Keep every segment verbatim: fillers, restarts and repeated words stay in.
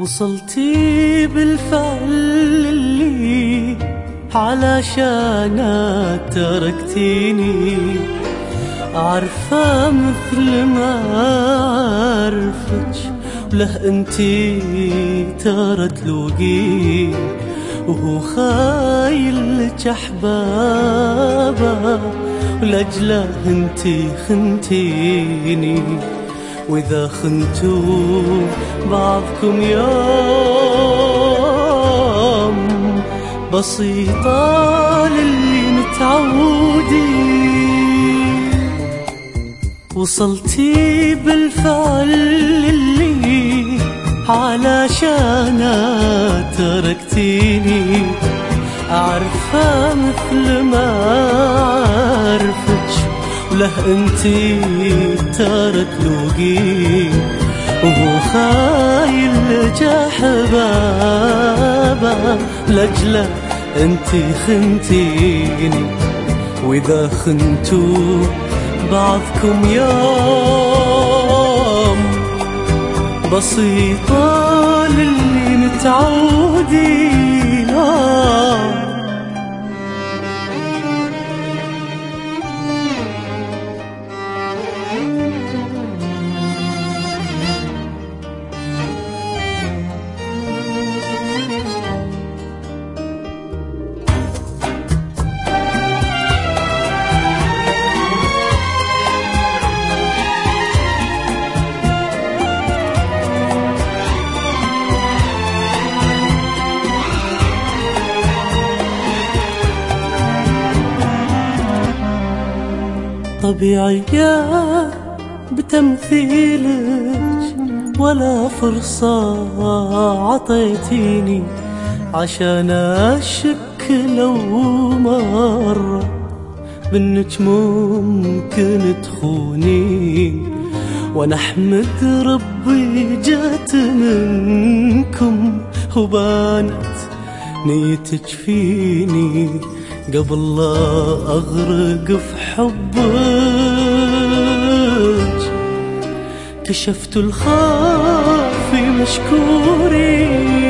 وصلتي بالفعل اللي علشانه تركتيني، عارفة مثل ما عارفك وله انتي ترى تلوقي، وهو خايل لك احبابه ولاجله انتي خنتيني. واذا خنتوا بعضكم يوم بسيطة للي متعودين، وصلتي بالفعل اللي علشانه تركتيني، عارفة مثل ما عارفك وله انتي ترى تلوقي، وهو خايل لك احبابه لاجله انتي خنتيني. واذا خنتوا بعضكم يوم بسيطة للي متعودين. آه طبيعية بتمثيلك ولا فرصة عطيتيني عشان أشك لو مرة بأنك ممكن تخوني. وأنا أحمد ربي جات منكم وبانت نيتك فيني قبل لا أغرق في حبك. كشفت الخافي مشكوري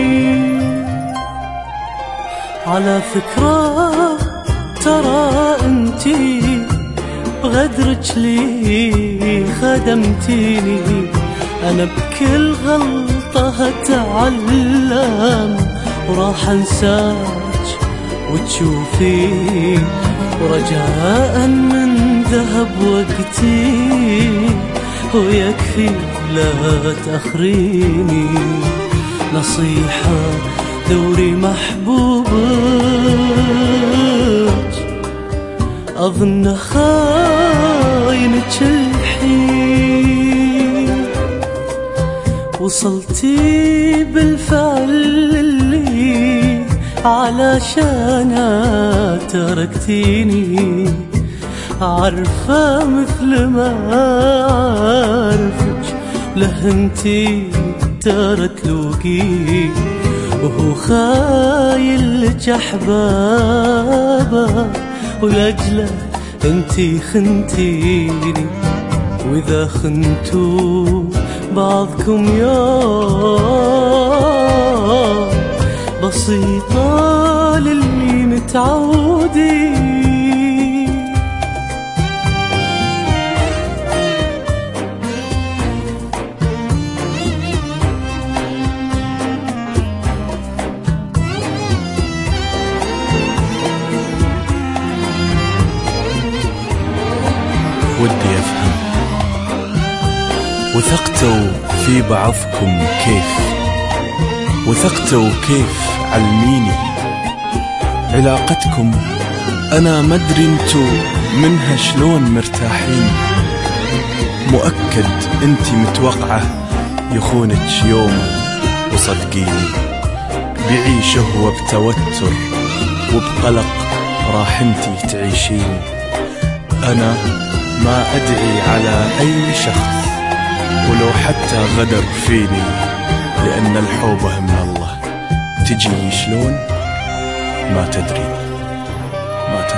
على فكرة، ترى انتي بغدرك لي خدمتيني. أنا بكل غلطة هتعلم وراح أنساك وتشوفي، ورجاء من ذهب وقتي ويكفي لا تأخريني. نصيحة دوري محبوبك أظن خاينك الحين، وصلتي بالفعل اللي علشانه تركتيني، عارفة مثل ما عارفك له انتي ترى تلوقي، وهو خايل لك احبابه ولاجله انتي خنتيني. واذا خنتوا بعضكم يوم بسيطة للي متعودين. ودي أفهم وثقتوا في بعضكم كيف، وثقتوا كيف علميني علاقتكم. أنا مدري انتو منها شلون مرتاحين، مؤكد انتي متوقعة يخونك يوم، وصدقيني بعيش هو بتوتر وبقلق راح انتي تعيشين. أنا ما أدعي على أي شخص ولو حتى غدر فيني، لأن الحوبة من الله تجي شلون ما تدري ما تدري.